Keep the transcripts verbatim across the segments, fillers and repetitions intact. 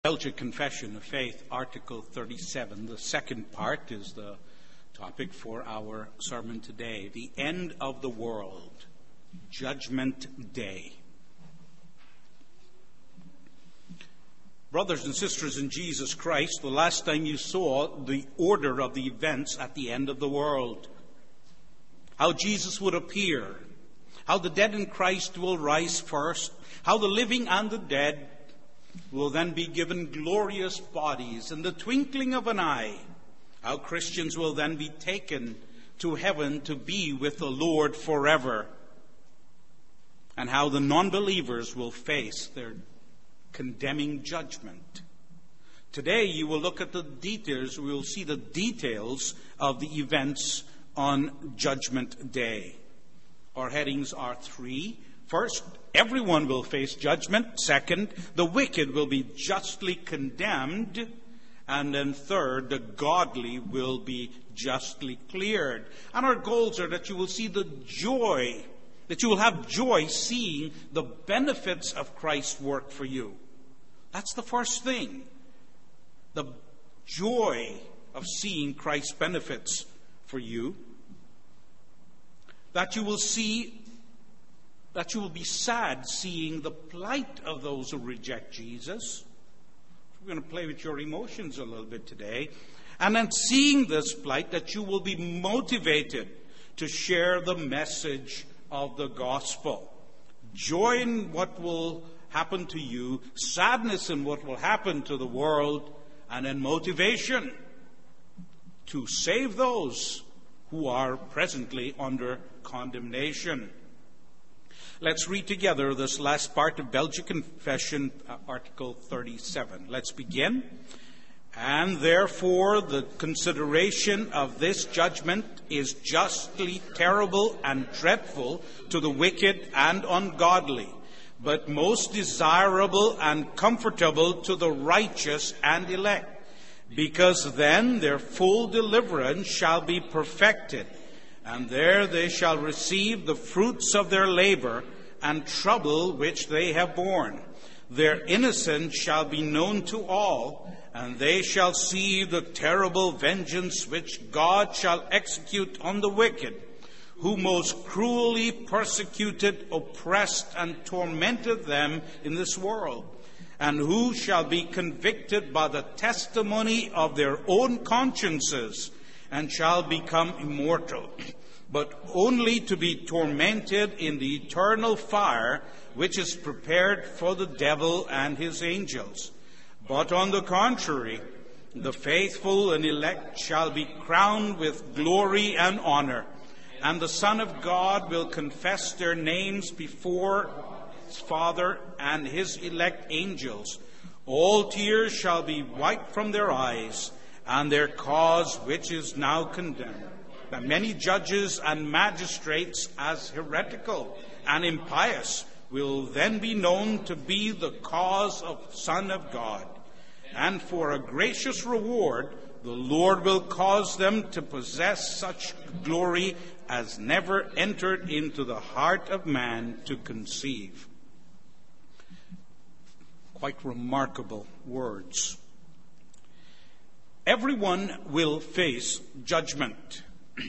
Belgic Confession of Faith, Article thirty-seven. The second part is the topic for our sermon today. The end of the world, Judgment Day. Brothers and sisters in Jesus Christ, the last time you saw the order of the events at the end of the world, how Jesus would appear, how the dead in Christ will rise first, how the living and the dead will then be given glorious bodies in the twinkling of an eye, how Christians will then be taken to heaven to be with the Lord forever, and how the non-believers will face their condemning judgment. Today you will look at the details, we will see the details of the events on Judgment Day. Our headings are three. First, everyone will face judgment. Second, the wicked will be justly condemned. And then third, the godly will be justly cleared. And our goals are that you will see the joy, that you will have joy seeing the benefits of Christ's work for you. That's the first thing. The joy of seeing Christ's benefits for you. That you will see That you will be sad seeing the plight of those who reject Jesus. We're going to play with your emotions a little bit today. And then seeing this plight, that you will be motivated to share the message of the gospel. Joy in what will happen to you, sadness in what will happen to the world, and then motivation to save those who are presently under condemnation. Let's read together this last part of Belgic Confession, uh, Article thirty-seven. Let's begin. And therefore the consideration of this judgment is justly terrible and dreadful to the wicked and ungodly, but most desirable and comfortable to the righteous and elect, because then their full deliverance shall be perfected, and there they shall receive the fruits of their labor and trouble which they have borne. Their innocence shall be known to all, and they shall see the terrible vengeance which God shall execute on the wicked, who most cruelly persecuted, oppressed, and tormented them in this world, and who shall be convicted by the testimony of their own consciences, and shall become immortal, but only to be tormented in the eternal fire which is prepared for the devil and his angels. But on the contrary, the faithful and elect shall be crowned with glory and honor, and the Son of God will confess their names before his Father and his elect angels. All tears shall be wiped from their eyes, and their cause which is now condemned, that many judges and magistrates as heretical and impious will then be known to be the cause of Son of God. And for a gracious reward, the Lord will cause them to possess such glory as never entered into the heart of man to conceive. Quite remarkable words. Everyone will face judgment.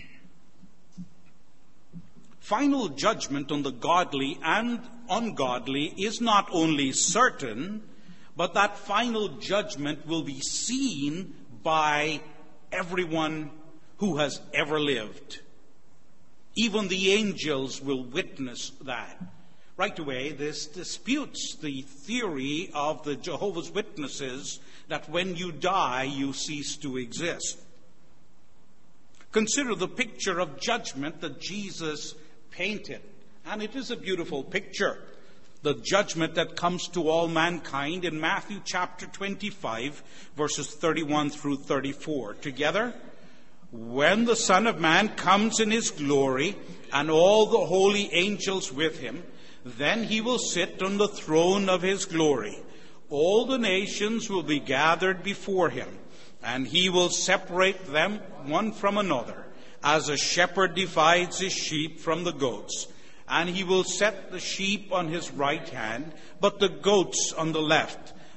Final judgment on the godly and ungodly is not only certain, but that final judgment will be seen by everyone who has ever lived. Even the angels will witness that. Right away, this disputes the theory of the Jehovah's Witnesses that when you die, you cease to exist. Consider the picture of judgment that Jesus painted. And it is a beautiful picture. The judgment that comes to all mankind in Matthew chapter twenty-five, verses thirty-one through thirty-four. Together, when the Son of Man comes in his glory, and all the holy angels with him, then he will sit on the throne of his glory. All the nations will be gathered before him, and he will separate them one from another, as a shepherd divides his sheep from the goats. And he will set the sheep on his right hand, but the goats on the left.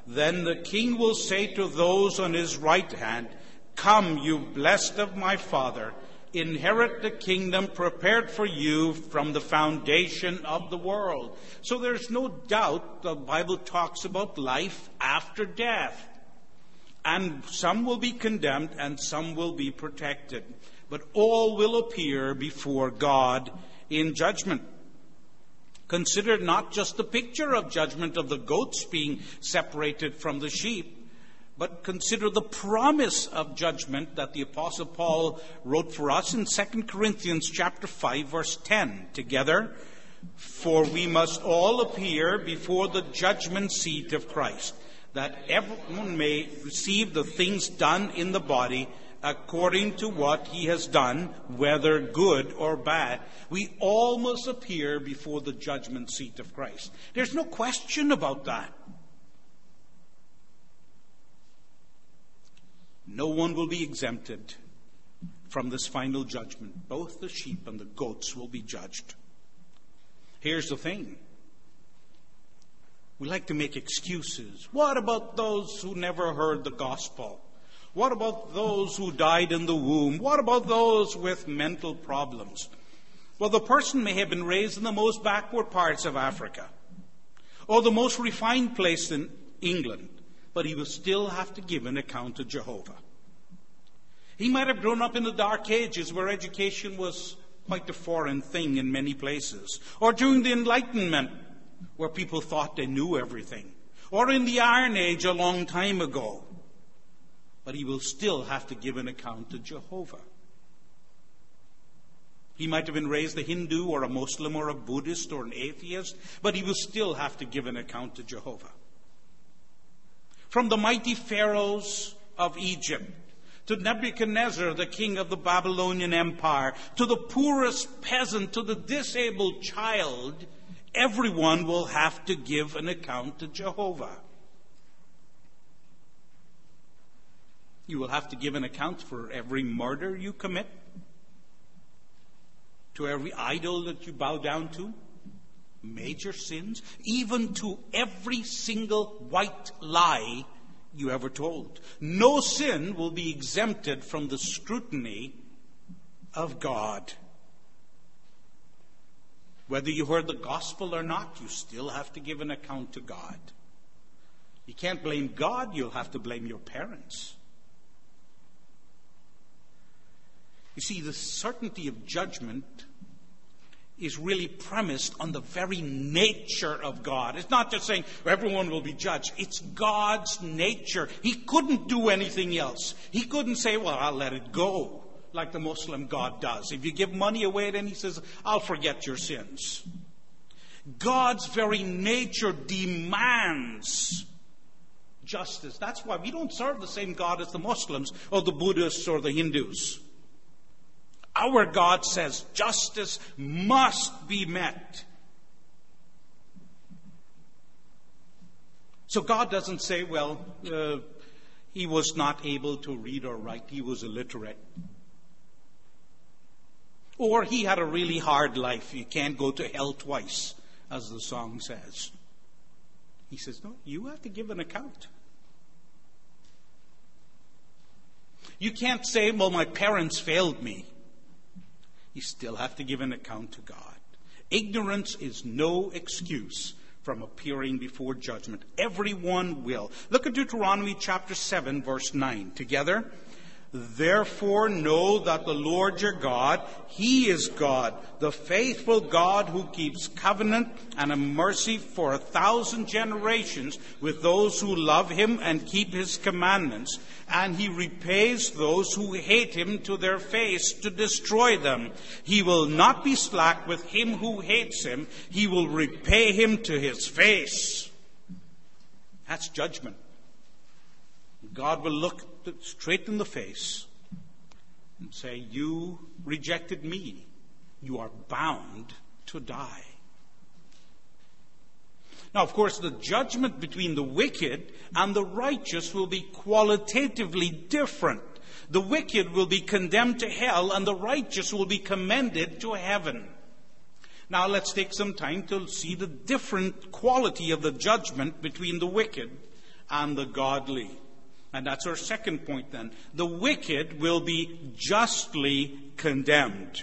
Then the king will say to those on his right hand, 'Come, you blessed of my Father, inherit the kingdom prepared for you from the foundation of the world.'" So there's no doubt the Bible talks about life after death. And some will be condemned and some will be protected. But all will appear before God in judgment. Consider not just the picture of judgment of the goats being separated from the sheep, but consider the promise of judgment that the Apostle Paul wrote for us in Second Corinthians chapter five, verse ten. Together, "For we must all appear before the judgment seat of Christ, that everyone may receive the things done in the body according to what he has done, whether good or bad." We all must appear before the judgment seat of Christ. There's no question about that. No one will be exempted from this final judgment. Both the sheep and the goats will be judged. Here's the thing. We like to make excuses. What about those who never heard the gospel? What about those who died in the womb? What about those with mental problems? Well, the person may have been raised in the most backward parts of Africa or the most refined place in England, but he will still have to give an account to Jehovah. He might have grown up in the Dark Ages where education was quite a foreign thing in many places, or during the Enlightenment where people thought they knew everything, or in the Iron Age a long time ago. But he will still have to give an account to Jehovah. He might have been raised a Hindu or a Muslim or a Buddhist or an atheist, but he will still have to give an account to Jehovah. From the mighty pharaohs of Egypt, to Nebuchadnezzar, the king of the Babylonian Empire, to the poorest peasant, to the disabled child, everyone will have to give an account to Jehovah. You will have to give an account for every murder you commit, to every idol that you bow down to, major sins, even to every single white lie you ever told. No sin will be exempted from the scrutiny of God. Whether you heard the gospel or not, you still have to give an account to God. You can't blame God, you'll have to blame your parents. You see, the certainty of judgment is really premised on the very nature of God. It's not just saying everyone will be judged. It's God's nature. He couldn't do anything else. He couldn't say, well, I'll let it go, like the Muslim God does. If you give money away, then he says, I'll forget your sins. God's very nature demands justice. That's why we don't serve the same God as the Muslims or the Buddhists or the Hindus. Our God says justice must be met. So God doesn't say, well, uh, he was not able to read or write. He was illiterate. Or he had a really hard life. You can't go to hell twice, as the song says. He says, no, you have to give an account. You can't say, well, my parents failed me. You still have to give an account to God. Ignorance is no excuse from appearing before judgment. Everyone will. Look at Deuteronomy chapter seven, verse nine. Together. Therefore know that the Lord your God, he is God, the faithful God who keeps covenant and a mercy for a thousand generations with those who love him and keep his commandments. And he repays those who hate him to their face to destroy them. He will not be slack with him who hates him. He will repay him to his face. That's judgment. God will look straight in the face and say, you rejected me. You are bound to die. Now, of course, the judgment between the wicked and the righteous will be qualitatively different. The wicked will be condemned to hell and the righteous will be commended to heaven. Now, let's take some time to see the different quality of the judgment between the wicked and the godly. And that's our second point then. The wicked will be justly condemned.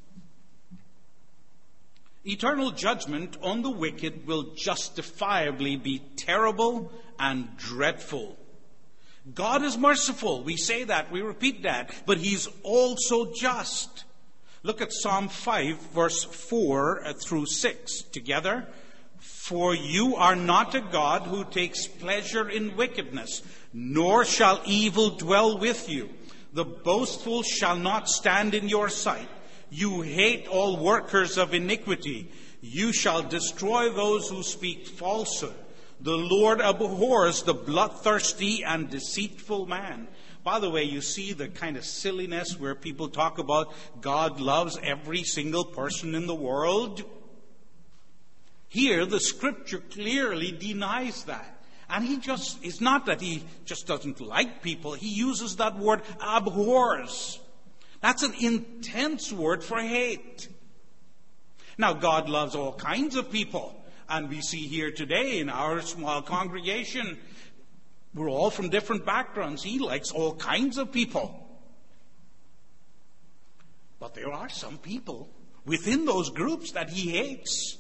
Eternal judgment on the wicked will justifiably be terrible and dreadful. God is merciful. We say that, we repeat that, but He's also just. Look at Psalm five, verse four through six together. For you are not a God who takes pleasure in wickedness, nor shall evil dwell with you. The boastful shall not stand in your sight. You hate all workers of iniquity. You shall destroy those who speak falsehood. The Lord abhors the bloodthirsty and deceitful man. By the way, you see the kind of silliness where people talk about God loves every single person in the world. Here, the Scripture clearly denies that. And he just, it's not that he just doesn't like people. He uses that word abhors. That's an intense word for hate. Now, God loves all kinds of people. And we see here today in our small congregation, we're all from different backgrounds. He likes all kinds of people. But there are some people within those groups that He hates.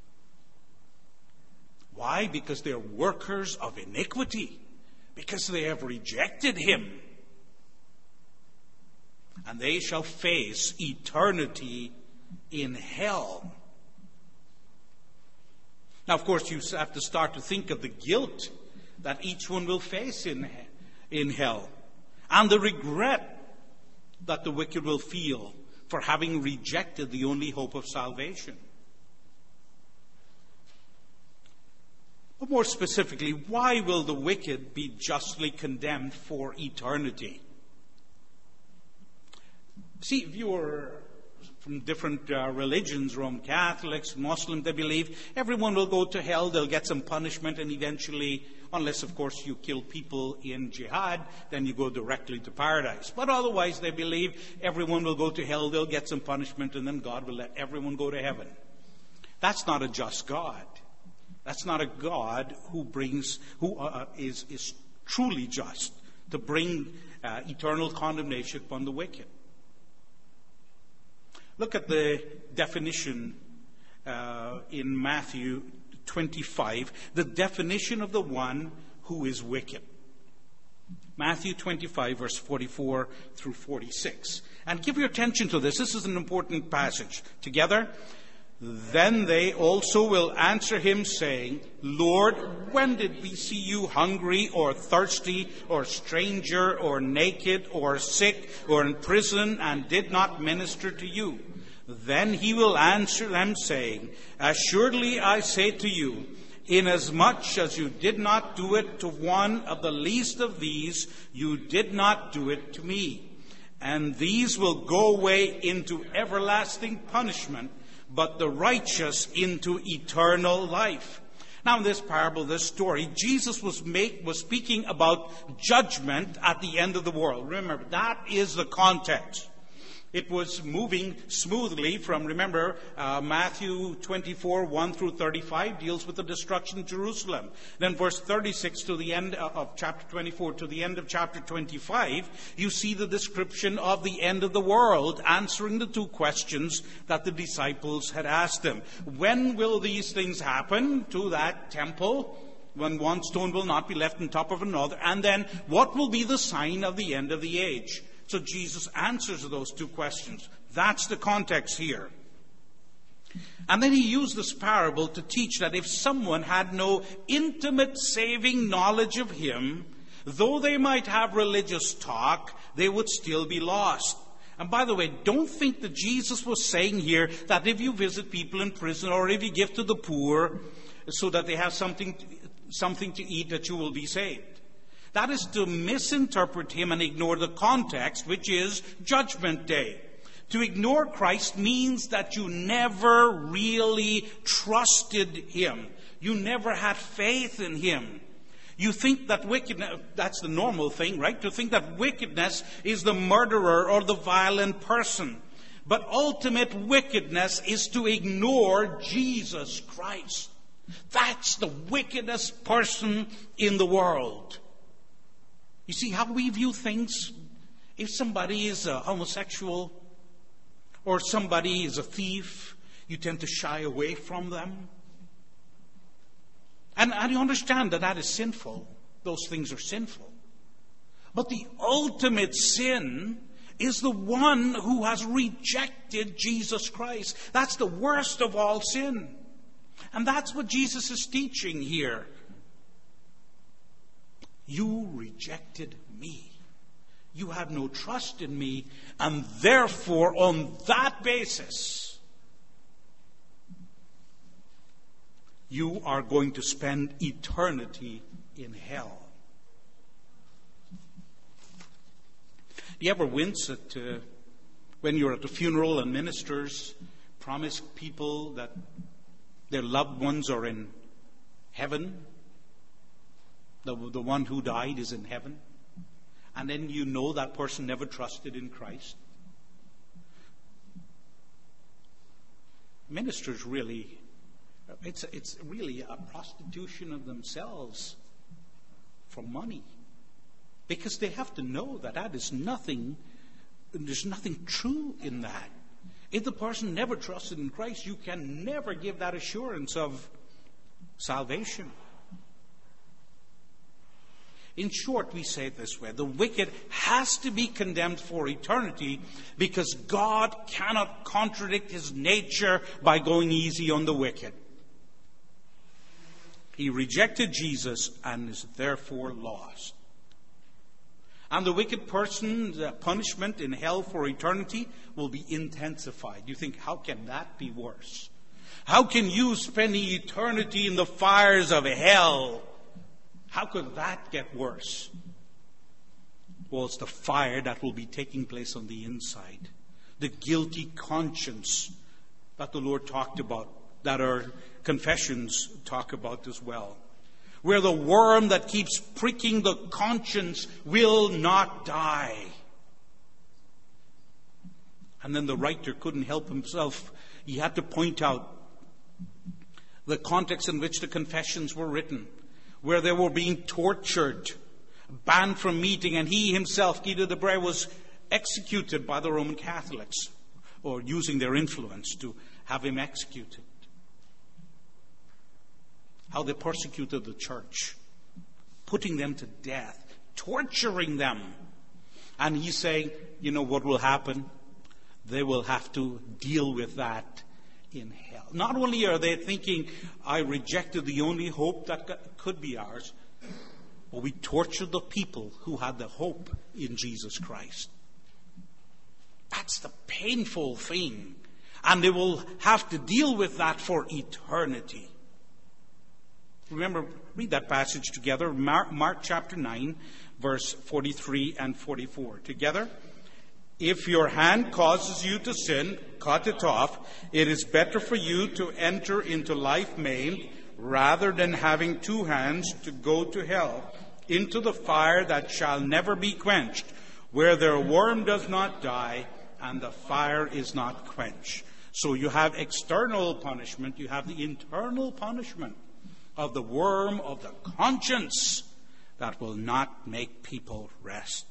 Why? Because they're workers of iniquity. Because they have rejected Him. And they shall face eternity in hell. Now, of course, you have to start to think of the guilt that each one will face in, in hell. And the regret that the wicked will feel for having rejected the only hope of salvation. But more specifically, why will the wicked be justly condemned for eternity? See, if you're from different uh, religions, Roman Catholics, Muslims, they believe everyone will go to hell, they'll get some punishment, and eventually, unless, of course, you kill people in jihad, then you go directly to paradise. But otherwise, they believe everyone will go to hell, they'll get some punishment, and then God will let everyone go to heaven. That's not a just God. That's not a God who brings, who uh, is, is truly just to bring uh, eternal condemnation upon the wicked. Look at the definition uh, in Matthew twenty-five, the definition of the one who is wicked. Matthew twenty-five, verse forty-four through forty-six. And give your attention to this. This is an important passage. Together. Then they also will answer him, saying, Lord, when did we see you hungry or thirsty or stranger or naked or sick or in prison and did not minister to you? Then he will answer them, saying, Assuredly I say to you, inasmuch as you did not do it to one of the least of these, you did not do it to me. And these will go away into everlasting punishment, but the righteous into eternal life. Now, in this parable, this story, Jesus was make, was speaking about judgment at the end of the world. Remember, that is the context. It was moving smoothly from, remember, uh, Matthew twenty-four, one through thirty-five deals with the destruction of Jerusalem. Then verse thirty-six to the end of chapter twenty-four to the end of chapter twenty-five, you see the description of the end of the world, answering the two questions that the disciples had asked him. When will these things happen to that temple? When one stone will not be left on top of another. And then, what will be the sign of the end of the age? So Jesus answers those two questions. That's the context here. And then he used this parable to teach that if someone had no intimate saving knowledge of him, though they might have religious talk, they would still be lost. And by the way, don't think that Jesus was saying here that if you visit people in prison or if you give to the poor so that they have something, something to eat, that you will be saved. That is to misinterpret him and ignore the context, which is Judgment Day. To ignore Christ means that you never really trusted him. You never had faith in him. You think that wickedness, that's the normal thing, right? To think that wickedness is the murderer or the violent person. But ultimate wickedness is to ignore Jesus Christ. That's the wickedest person in the world. You see how we view things? If somebody is a homosexual or somebody is a thief, you tend to shy away from them. And, and you understand that that is sinful. Those things are sinful. But the ultimate sin is the one who has rejected Jesus Christ. That's the worst of all sin. And that's what Jesus is teaching here. You rejected me. You have no trust in me, and therefore, on that basis, you are going to spend eternity in hell. Do you ever wince at uh, when you're at a funeral and ministers promise people that their loved ones are in heaven? The, the one who died is in heaven. And then you know that person never trusted in Christ. Ministers really, it's, it's really a prostitution of themselves for money. Because they have to know that that is nothing, there's nothing true in that. If the person never trusted in Christ, you can never give that assurance of salvation. In short, we say it this way: the wicked has to be condemned for eternity because God cannot contradict his nature by going easy on the wicked. He rejected Jesus and is therefore lost. And the wicked person's punishment in hell for eternity will be intensified. You think, how can that be worse? How can you spend eternity in the fires of hell? How could that get worse? Well, it's the fire that will be taking place on the inside. The guilty conscience that the Lord talked about, that our confessions talk about as well. Where the worm that keeps pricking the conscience will not die. And then the writer couldn't help himself. He had to point out the context in which the confessions were written, where they were being tortured, banned from meeting, and he himself, Guido de Brès, was executed by the Roman Catholics, or using their influence to have him executed. How they persecuted the church, putting them to death, torturing them. And he's saying, you know what will happen? They will have to deal with that in hell. Not only are they thinking, I rejected the only hope that could be ours, but we tortured the people who had the hope in Jesus Christ. That's the painful thing. And they will have to deal with that for eternity. Remember, read that passage together. Mark, Mark chapter nine, verse forty-three and forty-four. Together. If your hand causes you to sin, cut it off. It is better for you to enter into life maimed rather than having two hands to go to hell, into the fire that shall never be quenched, where their worm does not die and the fire is not quenched. So you have external punishment, you have the internal punishment of the worm of the conscience that will not make people rest.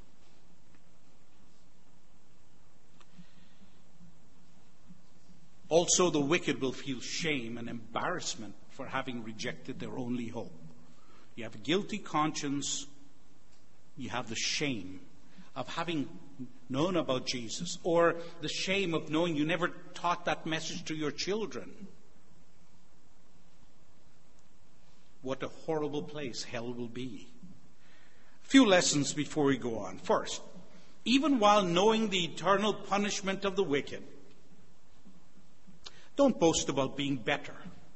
Also, the wicked will feel shame and embarrassment for having rejected their only hope. You have a guilty conscience. You have the shame of having known about Jesus, or the shame of knowing you never taught that message to your children. What a horrible place hell will be. A few lessons before we go on. First, even while knowing the eternal punishment of the wicked, don't boast about being better.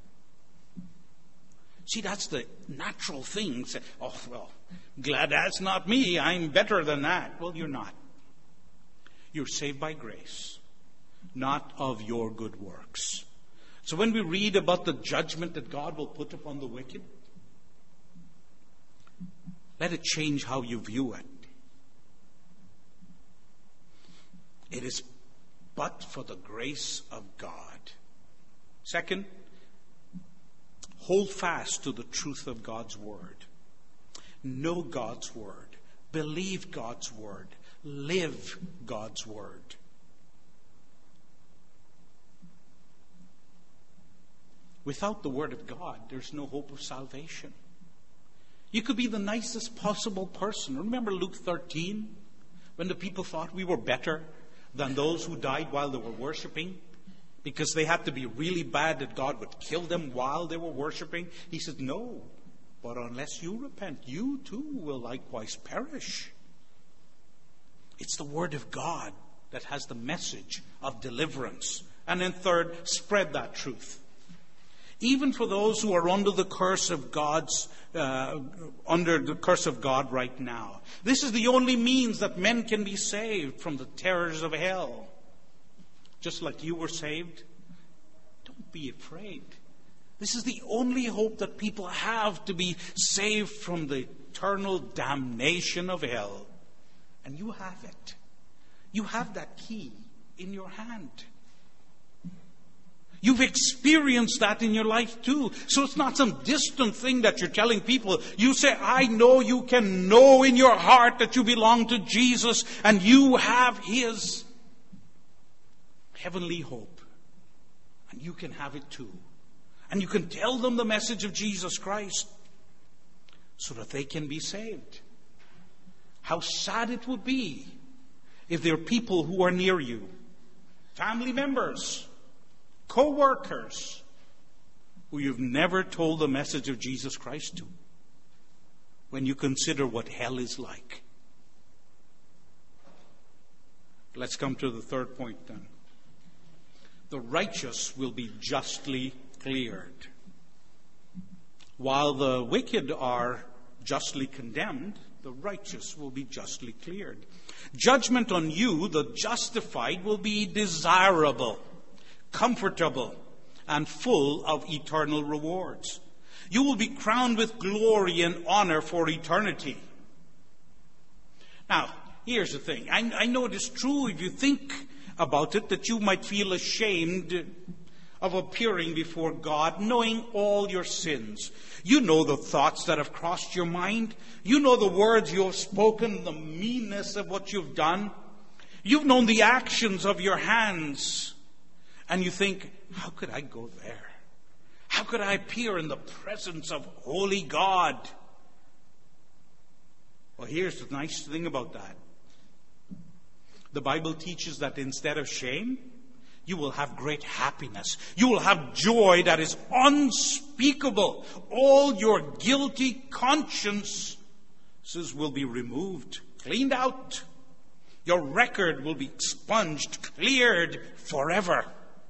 See, that's the natural thing. Say, oh, well, glad that's not me. I'm better than that. Well, you're not. You're saved by grace, not of your good works. So when we read about the judgment that God will put upon the wicked, let it change how you view it. It is but for the grace of God. Second, hold fast to the truth of God's word. Know God's word. Believe God's word. Live God's word. Without the word of God, there's no hope of salvation. You could be the nicest possible person. Remember Luke thirteen? When the people thought we were better than those who died while they were worshiping? Because they had to be really bad that God would kill them while they were worshiping? He said, no. But unless you repent, you too will likewise perish. It's the word of God that has the message of deliverance. And then third, spread that truth. Even for those who are under the curse of God's, uh, under the curse of God right now. This is the only means that men can be saved from the terrors of hell. Just like you were saved. Don't be afraid. This is the only hope that people have to be saved from the eternal damnation of hell. And you have it. You have that key in your hand. You've experienced that in your life too. So it's not some distant thing that you're telling people. You say, I know you can know in your heart that you belong to Jesus and you have His heavenly hope. And you can have it too. And you can tell them the message of Jesus Christ so that they can be saved. How sad it would be if there are people who are near you, family members, co-workers, who you've never told the message of Jesus Christ to, when you consider what hell is like. Let's come to the third point then. The righteous will be justly cleared. While the wicked are justly condemned, the righteous will be justly cleared. Judgment on you, the justified, will be desirable, comfortable, and full of eternal rewards. You will be crowned with glory and honor for eternity. Now, here's the thing. I, I know it is true if you think about it that you might feel ashamed of appearing before God, knowing all your sins. You know the thoughts that have crossed your mind. You know the words you have spoken, the meanness of what you've done. You've known the actions of your hands. And you think, how could I go there? How could I appear in the presence of holy God? Well, here's the nice thing about that. The Bible teaches that instead of shame, you will have great happiness. You will have joy that is unspeakable. All your guilty consciences will be removed, cleaned out. Your record will be expunged, cleared forever.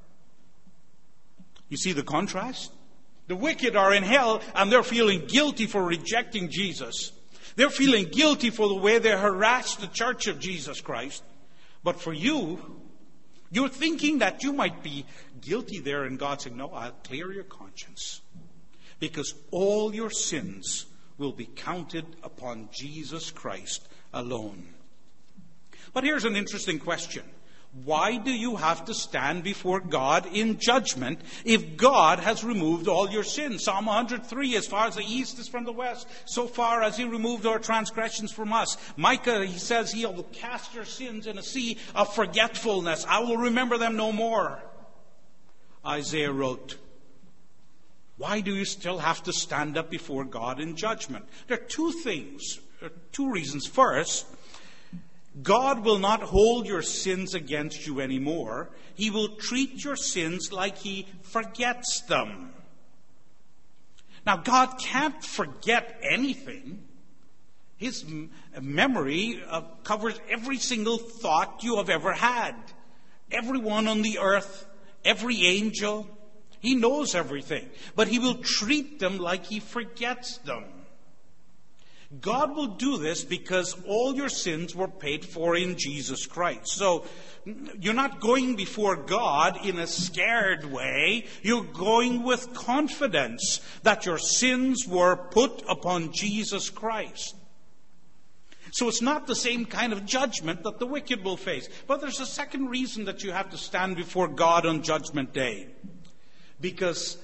You see the contrast? The wicked are in hell and they're feeling guilty for rejecting Jesus. They're feeling guilty for the way they harassed the church of Jesus Christ. But for you, you're thinking that you might be guilty there, and God saying, no, I'll clear your conscience. Because all your sins will be counted upon Jesus Christ alone. But here's an interesting question. Why do you have to stand before God in judgment if God has removed all your sins? Psalm one hundred three, as far as the east is from the west, so far as He removed our transgressions from us. Micah, he says, He will cast your sins in a sea of forgetfulness. I will remember them no more. Isaiah wrote, why do you still have to stand up before God in judgment? There are two things, there are two reasons. First, God will not hold your sins against you anymore. He will treat your sins like He forgets them. Now, God can't forget anything. His m- memory uh, covers every single thought you have ever had. Everyone on the earth, every angel. He knows everything. But He will treat them like He forgets them. God will do this because all your sins were paid for in Jesus Christ. So you're not going before God in a scared way. You're going with confidence that your sins were put upon Jesus Christ. So it's not the same kind of judgment that the wicked will face. But there's a second reason that you have to stand before God on Judgment Day. Because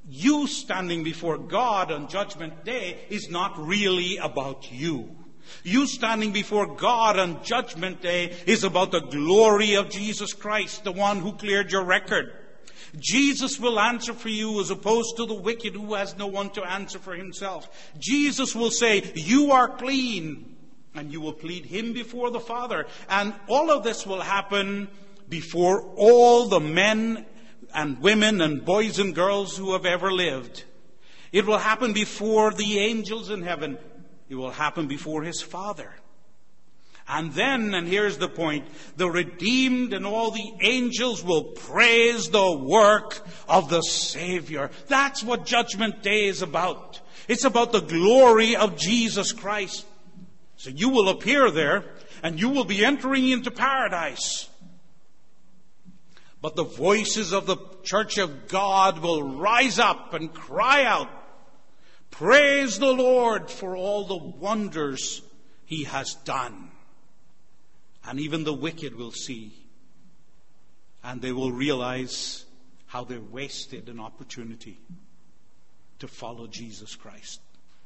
you standing before God on Judgment Day is not really about you. You standing before God on Judgment Day is about the glory of Jesus Christ, the one who cleared your record. Jesus will answer for you as opposed to the wicked who has no one to answer for himself. Jesus will say, you are clean, and you will plead him before the Father. And all of this will happen before all the men and women and boys and girls who have ever lived. It will happen before the angels in heaven. It will happen before his Father. And then, and here's the point, the redeemed and all the angels will praise the work of the Savior. That's what Judgment Day is about. It's about the glory of Jesus Christ. So you will appear there, and you will be entering into paradise. But the voices of the church of God will rise up and cry out, praise the Lord for all the wonders he has done. And even the wicked will see, and they will realize how they wasted an opportunity to follow Jesus Christ.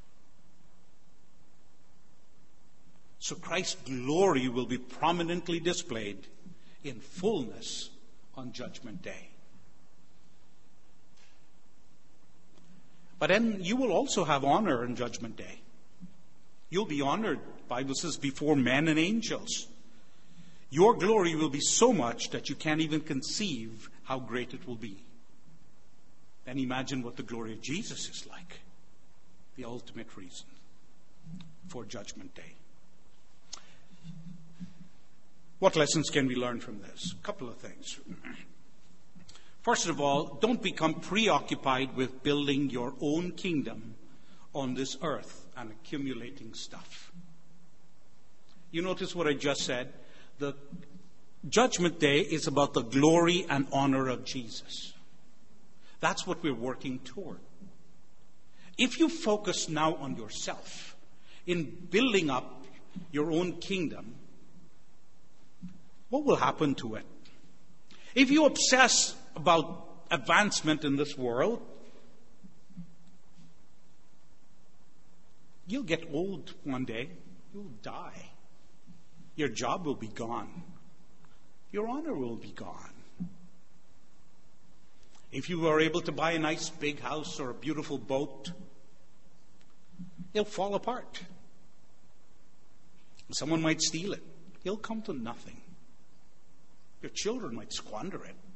So Christ's glory will be prominently displayed in fullness on Judgment Day. But then you will also have honor on Judgment Day. You'll be honored, the Bible says, before men and angels. Your glory will be so much that you can't even conceive how great it will be. Then imagine what the glory of Jesus is like. The ultimate reason for Judgment Day. What lessons can we learn from this? A couple of things. First of all, don't become preoccupied with building your own kingdom on this earth and accumulating stuff. You notice what I just said? The Judgment Day is about the glory and honor of Jesus. That's what we're working toward. If you focus now on yourself in building up your own kingdom, what will happen to it? If you obsess about advancement in this world, you'll get old one day. You'll die. Your job will be gone. Your honor will be gone. If you are able to buy a nice big house or a beautiful boat, it'll fall apart. Someone might steal it. It'll come to nothing. Your children might squander it.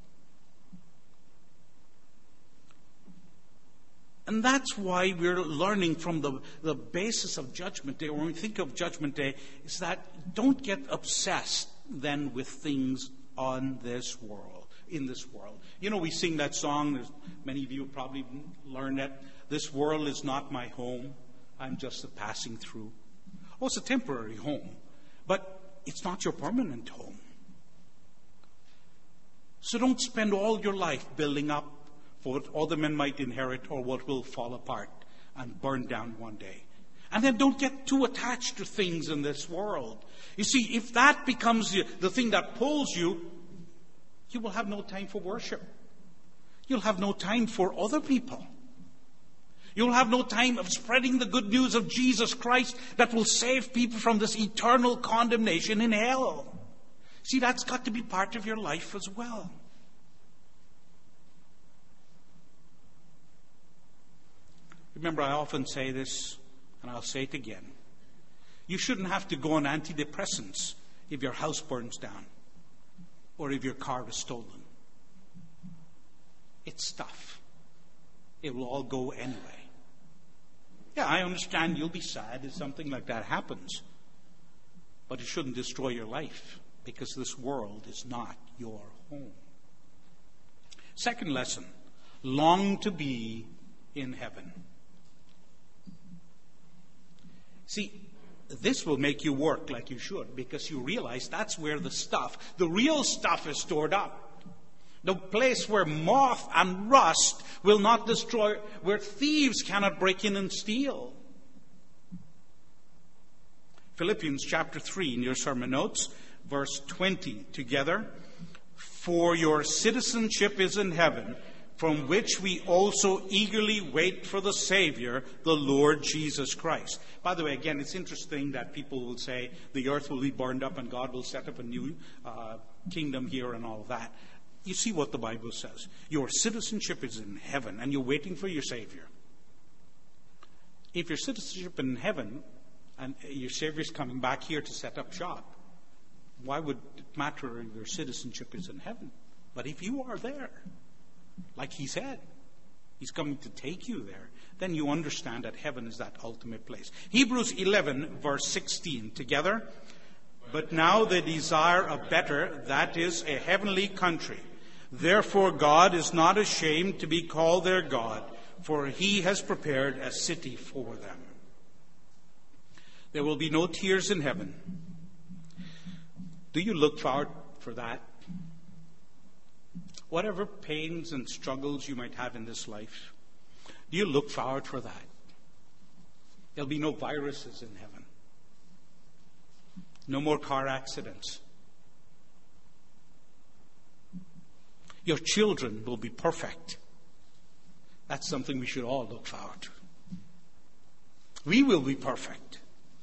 And that's why we're learning from the, the basis of Judgment Day, or when we think of Judgment Day, is that don't get obsessed then with things on this world, in this world. You know, we sing that song, there's, many of you probably learned it, this world is not my home, I'm just a passing through. Oh, it's a temporary home, but it's not your permanent home. So don't spend all your life building up for what other men might inherit or what will fall apart and burn down one day. And then don't get too attached to things in this world. You see, if that becomes the, the thing that pulls you, you will have no time for worship. You'll have no time for other people. You'll have no time of spreading the good news of Jesus Christ that will save people from this eternal condemnation in hell. See, that's got to be part of your life as well. Remember, I often say this, and I'll say it again. You shouldn't have to go on antidepressants if your house burns down or if your car is stolen. It's stuff. It will all go anyway. Yeah, I understand you'll be sad if something like that happens. But it shouldn't destroy your life, because this world is not your home. Second lesson, long to be in heaven. See, this will make you work like you should, because you realize that's where the stuff, the real stuff, is stored up. The place where moth and rust will not destroy, where thieves cannot break in and steal. Philippians chapter three in your sermon notes, verse twenty together. For your citizenship is in heaven, from which we also eagerly wait for the Savior, the Lord Jesus Christ. By the way, again, it's interesting that people will say the earth will be burned up and God will set up a new uh, kingdom here and all of that. You see what the Bible says. Your citizenship is in heaven and you're waiting for your Savior. If your citizenship is in heaven and your Savior is coming back here to set up shop, why would it matter if your citizenship is in heaven? But if you are there, like he said, he's coming to take you there, then you understand that heaven is that ultimate place. Hebrews eleven, verse sixteen, together. But now they desire a better, that is, a heavenly country. Therefore God is not ashamed to be called their God, for he has prepared a city for them. There will be no tears in heaven. Do you look forward for that? Whatever pains and struggles you might have in this life, do you look forward for that? There'll be no viruses in heaven. No more car accidents. Your children will be perfect. That's something we should all look forward to. We will be perfect.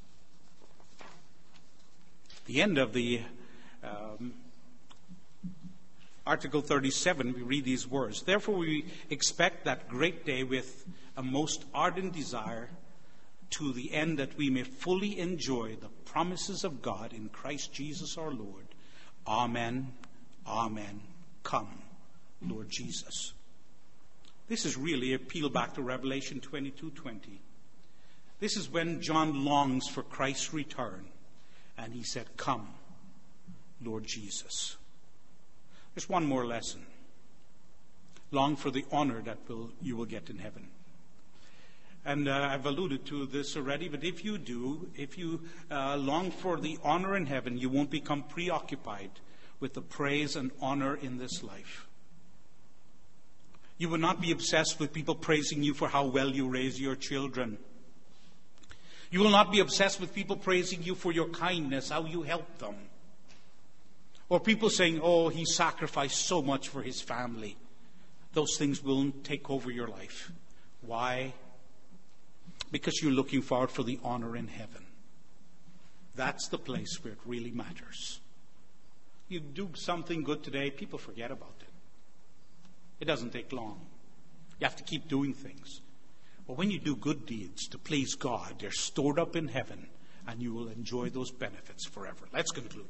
The end of the um, Article thirty-seven, we read these words. Therefore we expect that great day with a most ardent desire, to the end that we may fully enjoy the promises of God in Christ Jesus our Lord. Amen. Amen. Come, Lord Jesus. This is really a appeal back to Revelation twenty-two twenty. This is when John longs for Christ's return. And he said, come, Lord Jesus. There's one more lesson. Long for the honor that will, you will get in heaven. And uh, I've alluded to this already, but if you do, if you uh, long for the honor in heaven, you won't become preoccupied with the praise and honor in this life. You will not be obsessed with people praising you for how well you raise your children. You will not be obsessed with people praising you for your kindness, how you help them. Or people saying, oh, he sacrificed so much for his family. Those things will take over your life. Why? Because you're looking forward for the honor in heaven. That's the place where it really matters. You do something good today, people forget about it. It doesn't take long. You have to keep doing things. But when you do good deeds to please God, they're stored up in heaven, and you will enjoy those benefits forever. Let's conclude.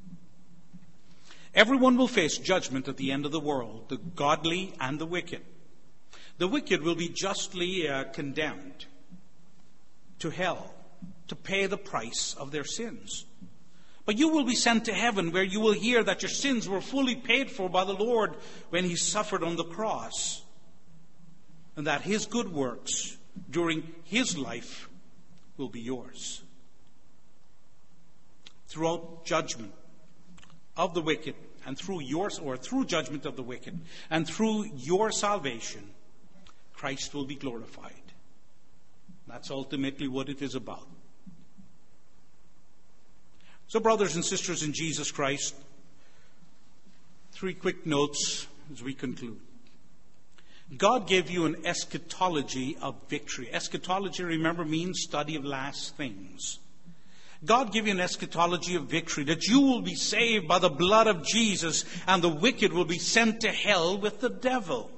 Everyone will face judgment at the end of the world, the godly and the wicked. The wicked will be justly uh, condemned to hell to pay the price of their sins. But you will be sent to heaven, where you will hear that your sins were fully paid for by the Lord when he suffered on the cross, and that his good works during his life will be yours. Throughout judgment of the wicked, and through yours, or through judgment of the wicked, and through your salvation, Christ will be glorified. That's ultimately what it is about. So, brothers and sisters in Jesus Christ, three quick notes as we conclude. God gave you an eschatology of victory. Eschatology, remember, means study of last things. God gave you an eschatology of victory, that you will be saved by the blood of Jesus, and the wicked will be sent to hell with the devil.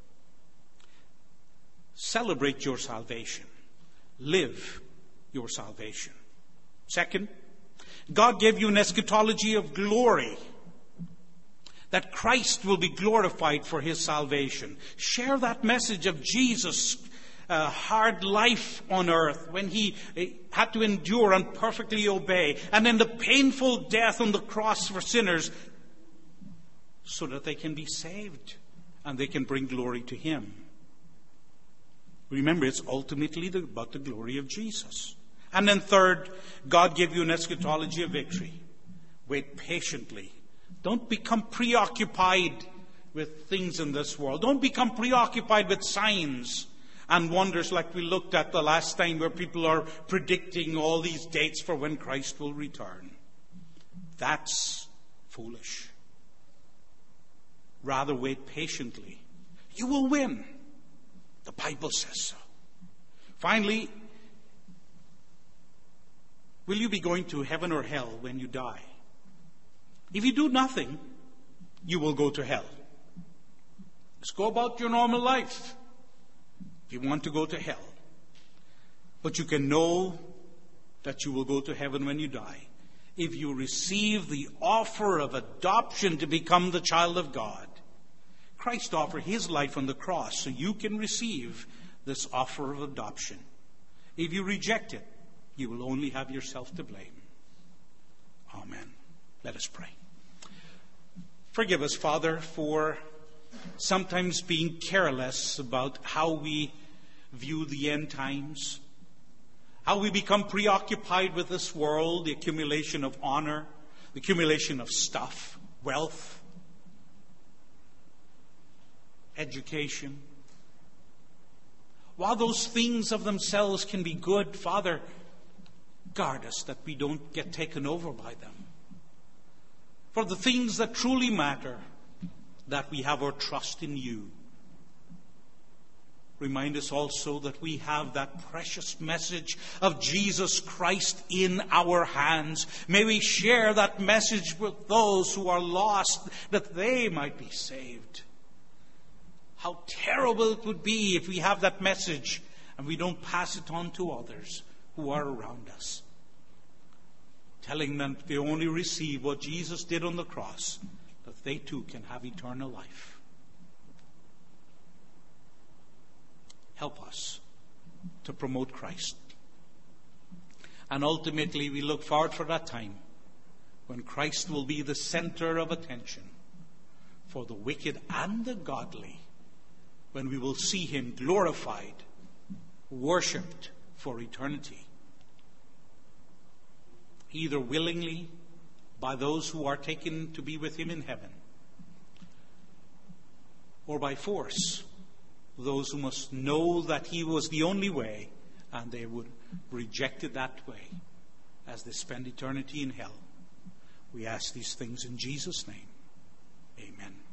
Celebrate your salvation. Live your salvation. Second, God gave you an eschatology of glory, that Christ will be glorified for his salvation. Share that message of Jesus' uh, hard life on earth, when he uh, had to endure and perfectly obey, and then the painful death on the cross for sinners, so that they can be saved and they can bring glory to him. Remember, it's ultimately the, about the glory of Jesus. And then third, God gave you an eschatology of victory. Wait patiently. Don't become preoccupied with things in this world. Don't become preoccupied with signs and wonders like we looked at the last time, where people are predicting all these dates for when Christ will return. That's foolish. Rather, wait patiently You will win. The Bible says so. Finally, will you be going to heaven or hell when you die? If you do nothing, you will go to hell. Just go about your normal life if you want to go to hell. But you can know that you will go to heaven when you die if you receive the offer of adoption to become the child of God. Christ offered his life on the cross so you can receive this offer of adoption. If you reject it, you will only have yourself to blame. Amen. Let us pray. Forgive us, Father, for sometimes being careless about how we view the end times, how we become preoccupied with this world, the accumulation of honor, the accumulation of stuff, wealth, education. While those things of themselves can be good, Father, guard us that we don't get taken over by them. For the things that truly matter, that we have our trust in you. Remind us also that we have that precious message of Jesus Christ in our hands. May we share that message with those who are lost, that they might be saved. How terrible it would be if we have that message and we don't pass it on to others who are around us, telling them they only receive what Jesus did on the cross, that they too can have eternal life. Help us to promote Christ. And ultimately, we look forward for that time when Christ will be the center of attention for the wicked and the godly, when we will see him glorified, worshipped for eternity, either willingly by those who are taken to be with him in heaven, or by force, those who must know that he was the only way, and they would reject it that way as they spend eternity in hell. We ask these things in Jesus' name. Amen.